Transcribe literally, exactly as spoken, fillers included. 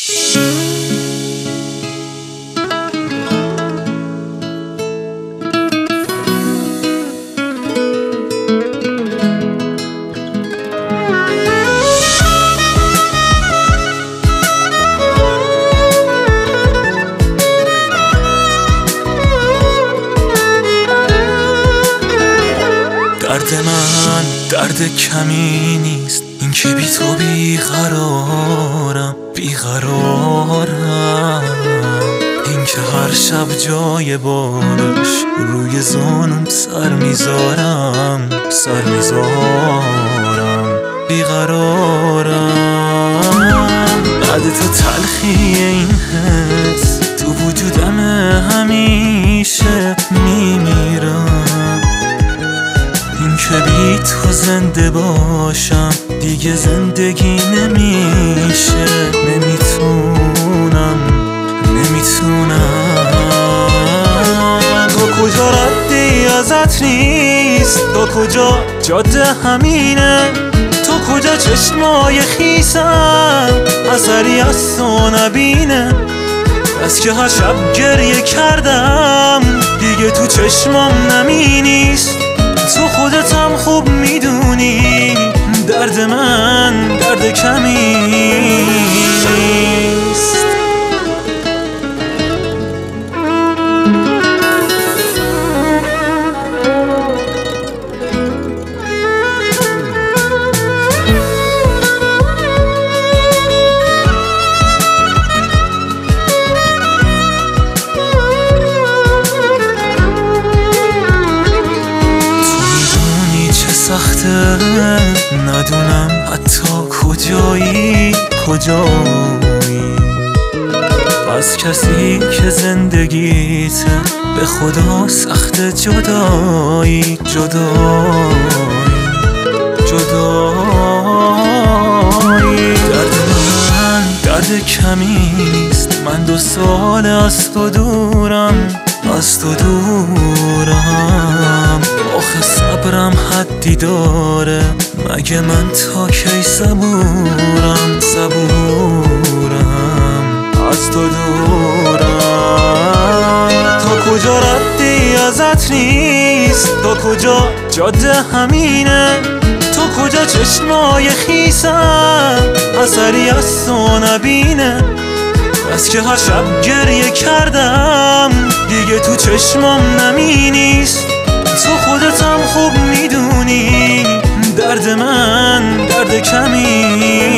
درد من درد کمی نیست، این که بی تو بیقرارم بیقرارم، این که هر شب جای بارش روی زانم سر میذارم سر میذارم بیقرارم. بعد تو تلخی این حس تو وجودم همیشه میمیرم، این که بی تو زنده باشم دیگه زندگی نمیشه، نمیتونم نمیتونم. تو کجا ردی ازت نیست، تو کجا جاده همینه، تو کجا چشمای خیسم اثری از تو نبینه. از که هر شب گریه کردم دیگه تو چشمام نمی نیست، تو خودتم خوب میدونی درد من درد کمی نیست. سخته ندونم حتی کجایی کجایی، از کسی که زندگیت به خدا سخت جدایی جدایی جدایی. درد من درد کمی نیست، من دو سال از تو دورم از تو دورم، آخه صبرم حدی داره، مگه من تا کی صبورم صبورم از تو دورم. تا کجا ردی ازت نیست، تا کجا جاده همینه، تو کجا چشمای خیسم اثری از تو نبینه. از که هر شب گریه کردم دیگه تو چشمام نمی نیست، تو خودتم خوب میدونی درد من درد کمی